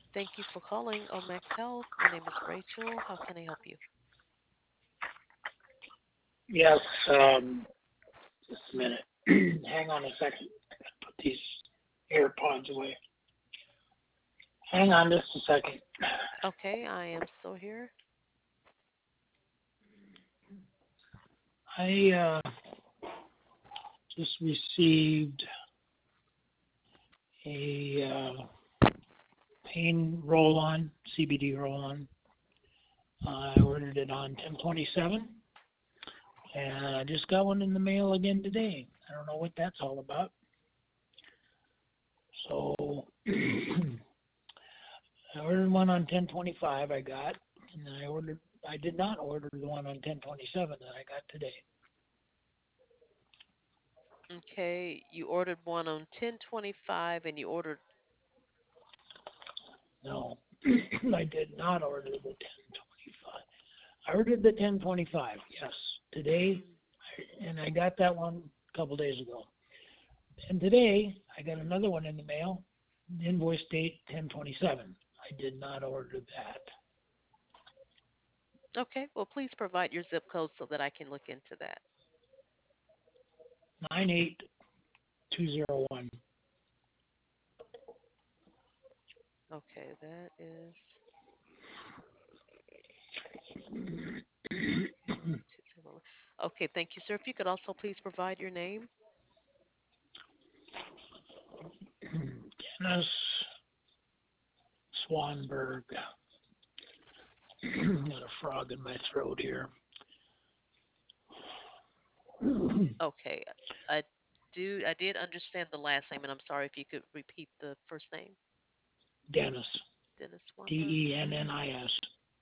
Thank you for calling Omax Health. My name is Rachel. How can I help you? Yes, just a minute. Hang on a second. Put these AirPods away. Hang on just a second. Okay, I am still here. I just received a pain roll-on, CBD roll-on. I ordered it on 1027, and I just got one in the mail again today. I don't know what that's all about. So I ordered one on 1025. I got, and then I did not order the one on 1027 that I got today. Okay, you ordered one on 1025 and you ordered. No, I did not order the 1025. I ordered the 1025, yes, today, Mm, and I got that one a couple days ago. And today, I got another one in the mail, invoice date 1027. I did not order that. okay, well, please provide your zip code so that I can look into that. 98201. Okay, that is 98201. Okay, thank you, sir. If you could also please provide your name. Dennis Swanberg. Got a frog in my throat here. Okay, I did understand the last name, and I'm sorry if you could repeat the first name. Dennis. Dennis Swanberg. Dennis.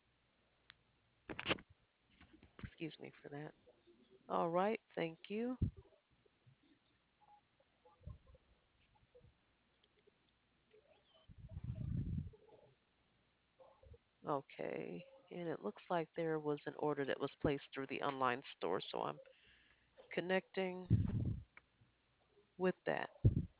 Excuse me for that. All right, thank you. Okay, and it looks like there was an order that was placed through the online store, so I'm connecting with that.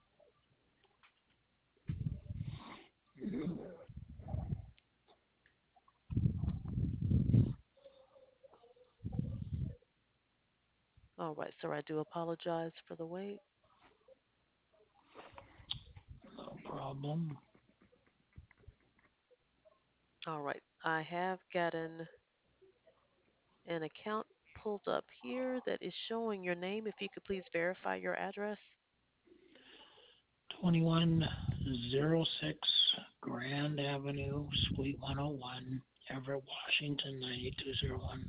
All right, sir, I do apologize for the wait. No problem. All right, I have gotten an account pulled up here that is showing your name. If you could please verify your address. 2106 Grand Avenue, Suite 101, Everett, Washington 98201.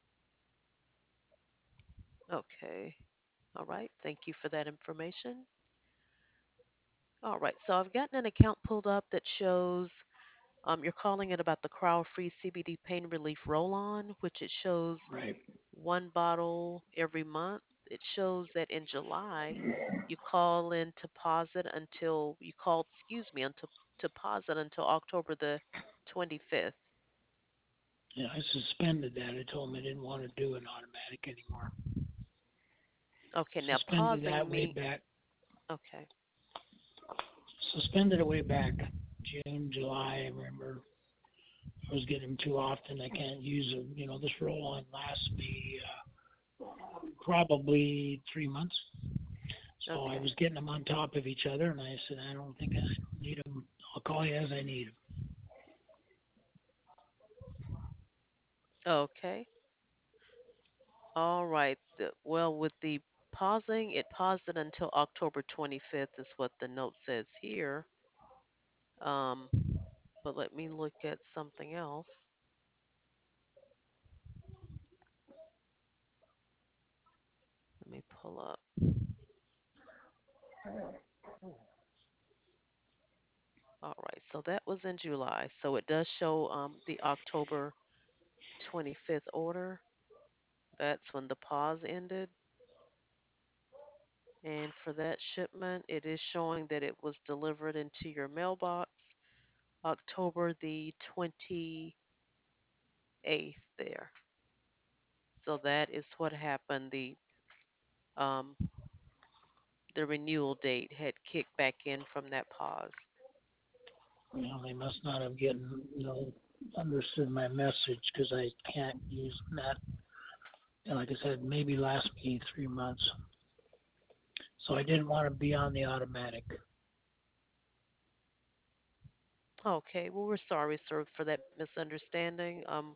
Okay. All right, thank you for that information. All right, so I've gotten an account pulled up that shows you're calling it about the crowd-free CBD pain relief roll-on, which it shows Right. one bottle every month. It shows that in July, you call in to pause it until you called, excuse me, until to pause it until October the 25th. Yeah, I suspended that. I told them I didn't want to do an automatic anymore. Okay, now Suspended that pausing way me. back. Okay, Suspended it way back June, July. I remember I was getting them too often. I can't use them. This roll on lasts me probably 3 months. So I okay, was getting them on top of each other, and I said, I don't think I need them. I'll call you as I need them. okay. All right. Well, with the pausing, it paused it until October 25th, is what the note says here. Um, but let me look at something else. Let me pull up. All right, so that was in July. So it does show the October 25th order. That's when the pause ended. And for that shipment, it is showing that it was delivered into your mailbox October the 28th there. So that is what happened. Um, the renewal date had kicked back in from that pause. They must not have understood my message because I can't use that. And like I said, maybe last me 3 months. So I didn't want to be on the automatic. Okay, well, we're sorry, sir, for that misunderstanding.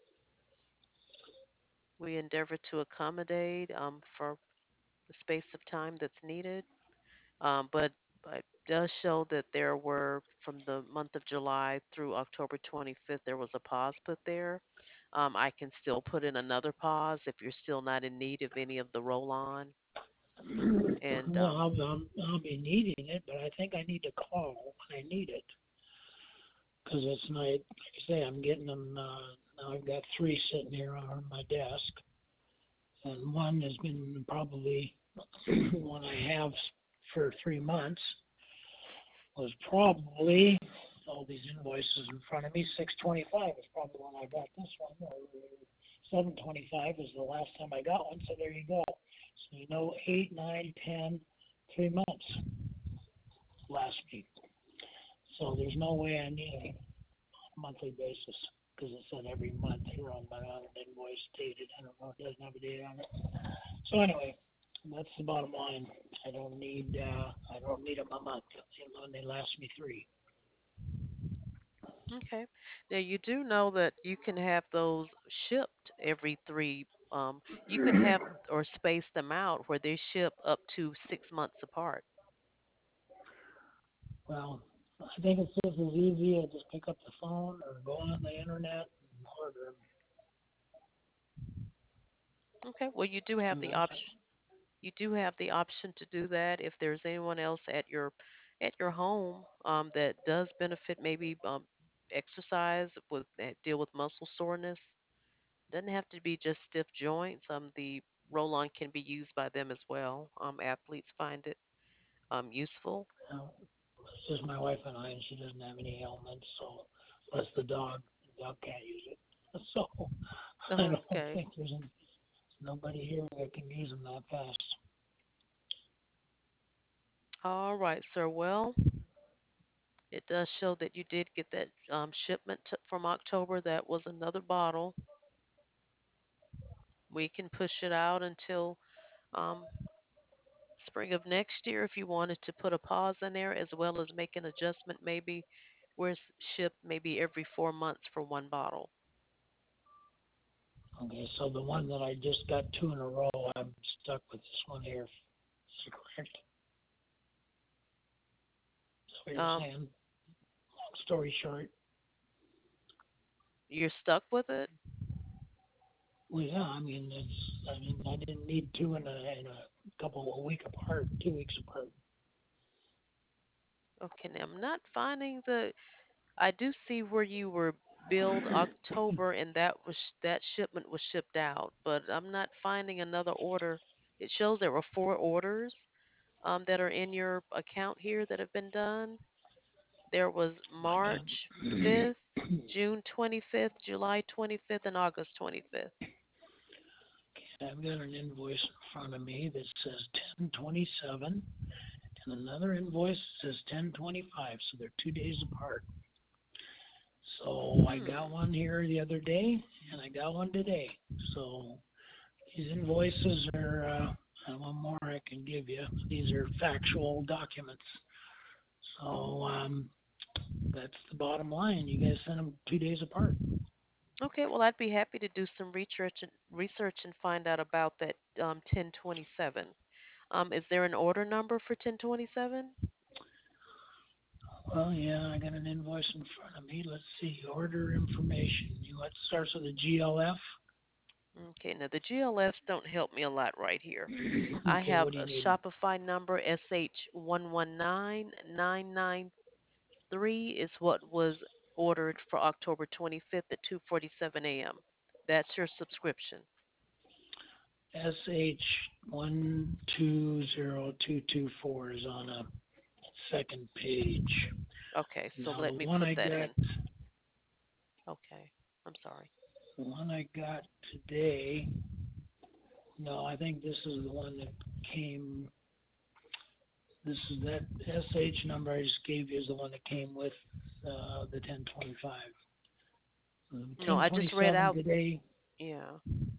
We endeavor to accommodate for the space of time that's needed. But it does show that there were, from the month of July through October 25th, there was a pause put there. I can still put in another pause if you're still not in need of any of the roll on. And Well, I'll be needing it, but I think I need to call when I need it because it's not. Like I say, I'm getting them now. I've got three sitting here on my desk, and one has been probably one I have for 3 months was probably all these invoices in front of me. 625 is probably when I got this one. Or 725 is the last time I got one. So there you go. So 8, 9, 10, 3 months last week. So there's no way I need a monthly basis because it said every month here on an invoice dated. I don't know, it doesn't have a date on it. So anyway, that's the bottom line. I don't need them a month. And they last me three. okay, now you do know that you can have those shipped every three. You can have or space them out where they ship up to 6 months apart. Well, I think it's just as easy as just pick up the phone or go on the internet and order Okay, well, you do have them. the option. You do have the option to do that if there's anyone else at your home that does benefit, maybe exercise with that deal with muscle soreness. Doesn't have to be just stiff joints. The roll on can be used by them as well. Athletes find it useful. It's just my wife and I, and she doesn't have any ailments, so unless the dog can't use it. So I don't Okay. think there's nobody here that can use them that fast. All right, sir. Well, it does show that you did get that shipment from October. That was another bottle. We can push it out until um, spring of next year if you wanted to put a pause in there, as well as make an adjustment maybe where it's shipped maybe every 4 months for one bottle. Okay, so the one that I just got two in a row, I'm stuck with this one here. Is that correct? Is that what you're Um, saying? Long story short, you're stuck with it? well, yeah, I didn't need two in a couple of week apart, 2 weeks apart. Okay, now I'm not finding the. I do see where you were billed October and that shipment was shipped out, but I'm not finding another order. It shows there were 4 orders that are in your account here that have been done. There was March Okay. 5th, June 25th, July 25th, and August 25th. I've got an invoice in front of me that says 1027 and another invoice that says 1025, so they're 2 days apart. So I got Hmm. one here the other day and I got one today. So these invoices are, one more I can give you. These are factual documents. So that's the bottom line. You guys sent them 2 days apart. Okay, well, I'd be happy to do some research and find out about that 1027. Is there an order number for 1027? Well, yeah, I got an invoice in front of me. Let's see. Order information. What starts with a GLF? Okay, now the GLFs don't help me a lot right here. I Okay, have what do a you need? Shopify number SH119993 is what was ordered for October 25th at 2:47 a.m. That's your subscription. SH120224 is on a second page. Okay, so Now let me put that in. Okay, I'm sorry. the one I got today. No, I think this is the one that came. This is that SH number I just gave you is the one that came with. the 1025. No, I just read 1027 out. today, Yeah.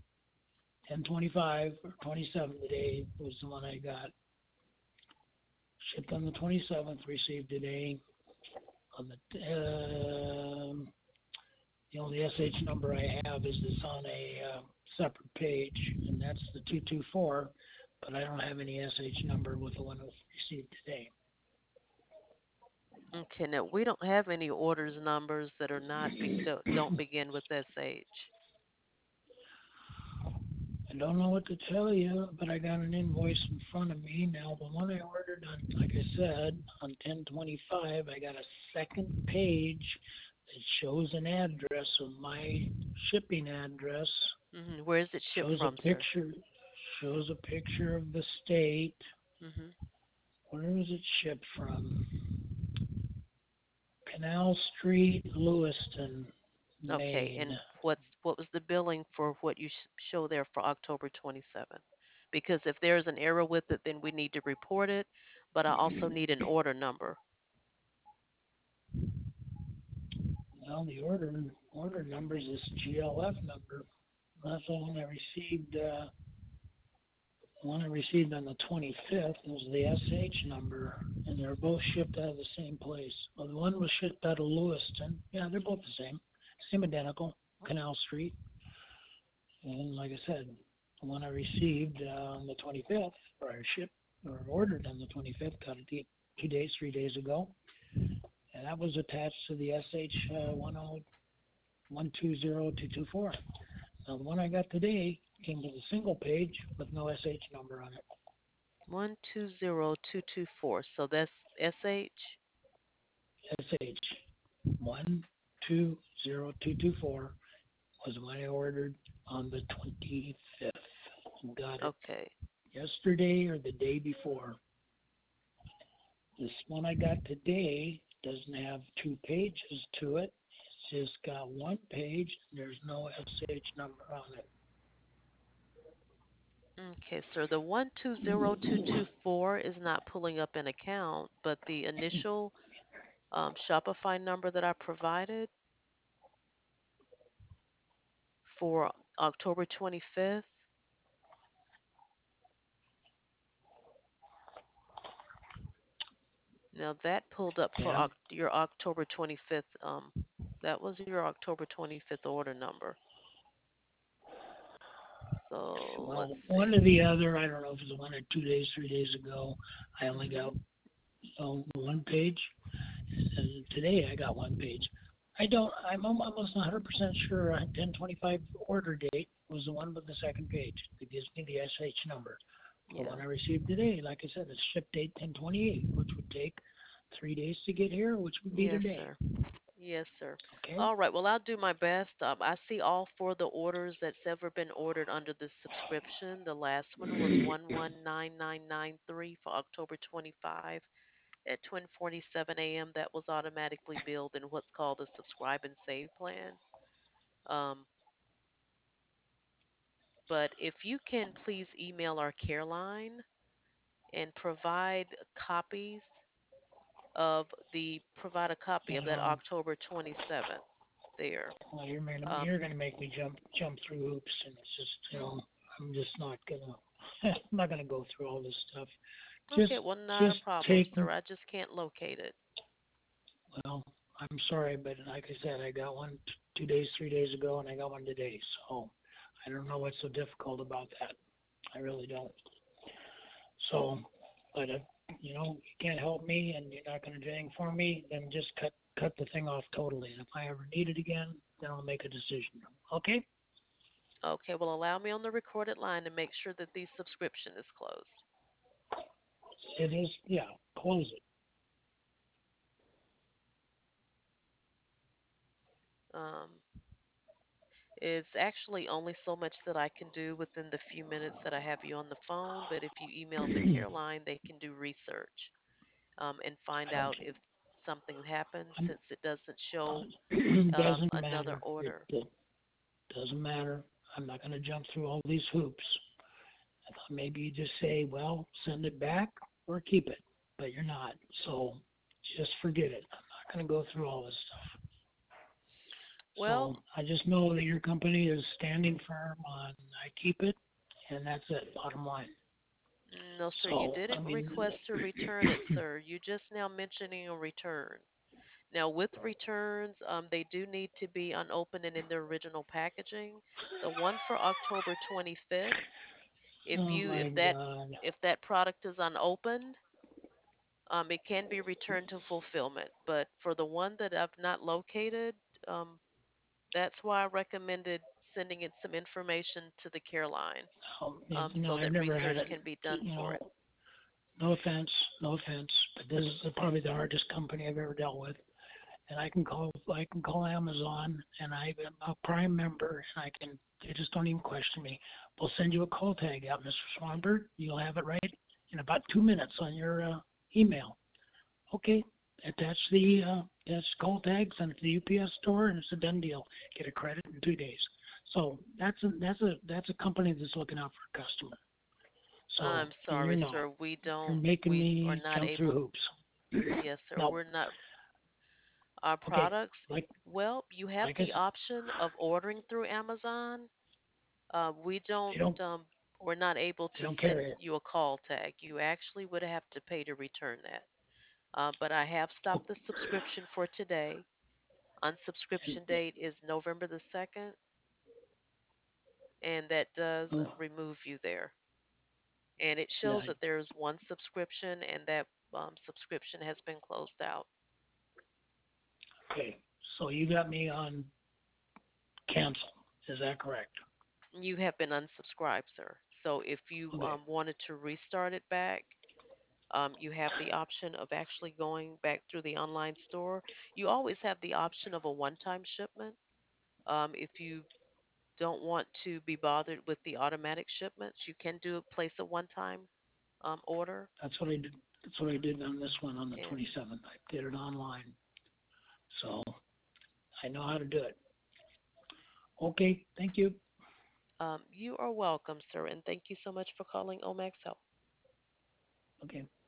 1025 or 27 today was the one I got. Shipped on the 27th, received today. On the only SH number I have is this on a separate page, and that's the 224. But I don't have any SH number with the one that was received today. Okay. Now we don't have any orders numbers that are not don't begin with SH. I don't know what to tell you, but I got an invoice in front of me now. The one I ordered on, like I said, on 1025, I got a second page that shows an address of my shipping address. Where is it shipped Shows a from, sir? picture. Shows a picture of the state. Hmm. Where was it shipped from? Canal Street, Lewiston, Okay. Maine. And what was the billing for what you show there for October 27th? Because if there's an error with it, then we need to report it. But I also need an order number. Well, the order number is this GLF number. That's the one I received. The one I received on the 25th was the SH number, and they're both shipped out of the same place. Well, the one was shipped out of Lewiston. Yeah, they're both the same identical, Canal Street. And like I said, the one I received on the 25th, or I shipped or ordered on the 25th, got it 2 days, 3 days ago, and that was attached to the SH 1020224. Now, the one I got today came with a single page with no SH number on it. 120224. So that's SH. SH 120224 was when I ordered on the 25th. Got it Okay. yesterday or the day before. This one I got today doesn't have 2 pages to it. It's just got 1 page. There's no SH number on it. Okay, sir. The 120224 is not pulling up an account, but the initial Shopify number that I provided for October 25th, now that pulled up for Yeah. your October 25th. That was your October 25th order number. So let's Well, one or see. the other. I don't know if it was 1 or 2 days, 3 days ago. I only Hmm. got 1 page, and today I got 1 page. I don't. I'm almost 100% sure. 1025 order date was the one with the second page that gives me the SH number. The Yeah. one I received today, like I said, it's ship date 1028, which would take 3 days to get here, which would be Yes, today. sir. Yes, sir. Okay. All right. Well, I'll do my best. I see all four of the orders that's ever been ordered under this subscription. The last one was 119993 for October 25 at 10:47 a.m. That was automatically billed in what's called a subscribe and save plan. Um, but if you can please email our care line and provide a copy of that Uh, October 27th there. well, Um, you're gonna make me jump through hoops, and it's just I'm just not gonna I'm not gonna go through all this stuff. Just Okay, well, not a just problem, take sir. I just can't locate it. well. I'm sorry, but like I said, I got one 2 days, 3 days ago, and I got one today. So I don't know what's so difficult about that. I really don't. So, but if you can't help me and you're not going to do anything for me, then just cut the thing off totally. And if I ever need it again, then I'll make a decision. Okay? Okay, well, allow me on the recorded line to make sure that the subscription is closed. It is. Yeah. Close it. Um, it's actually only so much that I can do within the few minutes that I have you on the phone, but if you email the care line, they can do research and find out Okay. if something happened I'm, since it doesn't show doesn't another matter. order. It doesn't matter. I'm not going to jump through all these hoops. I thought maybe you just say, well, send it back or keep it, but you're not. So just forget it. going to go through all this stuff. Well, So I just know that your company is standing firm on I keep it, and that's it. Bottom line. no, sir, you So I didn't mean, request to return it, sir. You just now mentioning a return. Now, with returns, they do need to be unopened and in their original packaging. The one for October 25th, if oh you my God. if that product is unopened, it can be returned to fulfillment. But for the one that I've not located, um, that's why I recommended sending it some information to the care line, so I've that never had research it. can be done You for know, it. no offense, no offense, but this is probably the hardest company I've ever dealt with. And I can call Amazon, and I'm a Prime member, and I can they just don't even question me. We'll send you a call tag out, Mr. Swanberg. You'll have it right in about 2 minutes on your email. Okay, attach call tag, send it to the UPS store, and it's a done deal. Get a credit in 2 days. So that's a company that's looking out for a customer. So I'm and sorry, sir, you're making we are me not jump through able. hoops. Yes, sir, No, we're not. Our okay, products, like well, you have like I the said, option of ordering through Amazon. We they don't. don't We're not able they to don't send carry it. you a call tag. You actually would have to pay to return that. But I have Oh, stopped the subscription for today. and, Unsubscription date is November the 2nd, and that does oh, remove you there. And it yeah, shows that there's one subscription, and that subscription has been closed out. okay. So you got me on cancel. Is that correct? You have been unsubscribed, sir. So if you Okay, wanted to restart it back, you have the option of actually going back through the online store. You always have the option of a one time shipment. If you don't want to be bothered with the automatic shipments, you can place a one time order. that's what I did. That's what I did on this one on the And 27th. I did it online, so I know how to do it. Okay, thank you. you are welcome, sir. And thank you so much for calling Omax Health. Okay.